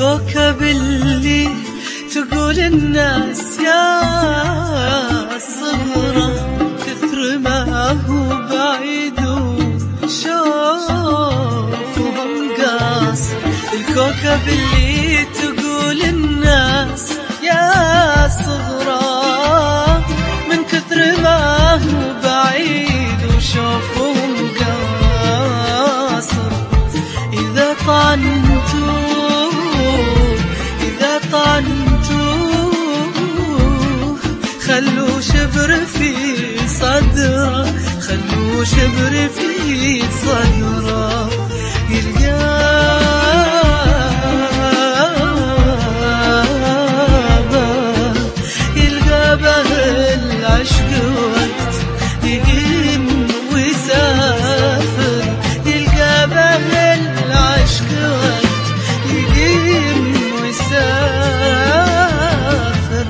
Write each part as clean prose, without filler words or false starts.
الكوكب اللي تقول الناس يا صغره كثر ما هو بعيد وشوفهم قاصر. الكوكب اللي تقول الناس يا صغره من كثر ما هو بعيد وشوفهم قاصر. إذا طعنتوه خلوا شبر في صدره، خلوا شبر في صدره يلقابه العشق وقت يقيم ويسافر. يلقابه العشق وقت يقيم ويسافر.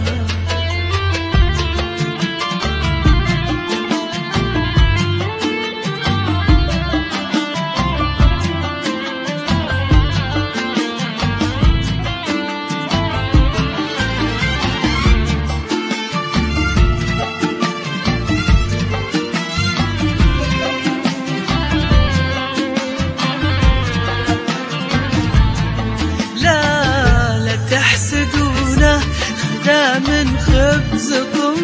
من خبزكم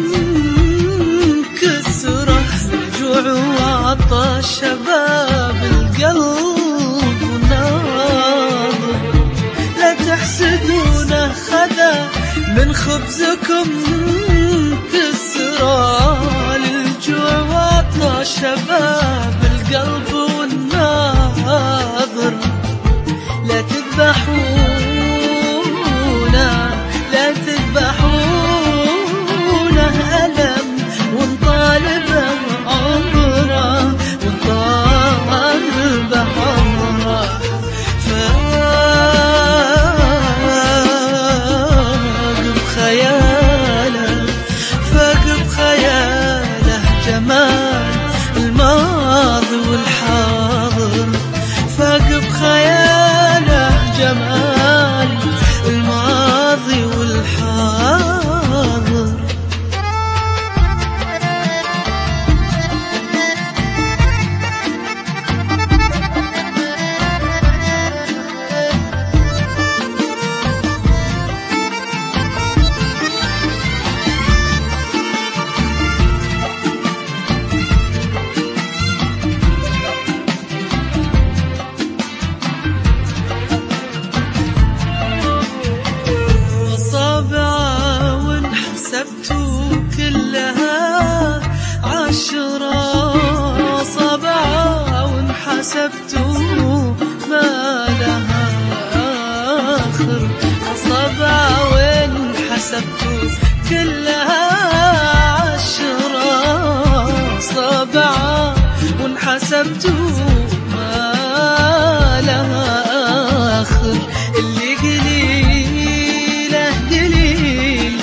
كسره جوع وعطش شباب القلب وناظر. لا تحسدونه خذا من خبزكم كسره للجوع وعطش شباب القلب والناظر. لا تذبحونه لا تذبحونه ألم ونطالبه عمره ونطالبه عمره. فاق بخياله جمال الماضي والحاضر. فاق بخياله جمال الماضي والحاضر. حسبتوا كلها 10 صبعة وانحسبتوا ما لها آخر. صبعة وانحسبتوا كلها 10 صبعة وانحسبتوا ما لها آخر. اللي قليله قليل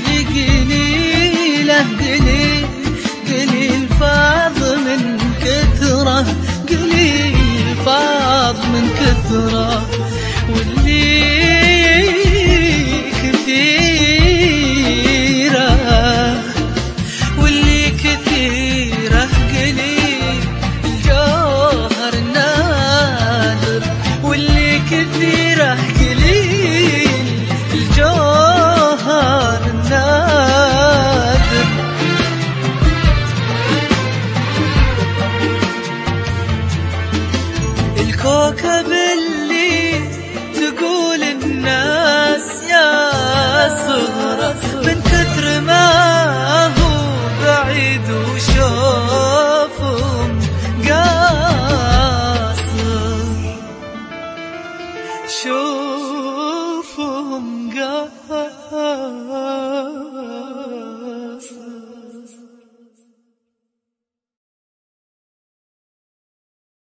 قليل فاض من كثره قليل فاض من كثره. واللي كثيره قليل الجوهر النادر. واللي كثيره قليل الجوهر النادر. الكوكب اللي تقول الناس يا صغره من كثر ما هو بعيد وشوفهم قاصر. شوفهم قاصر.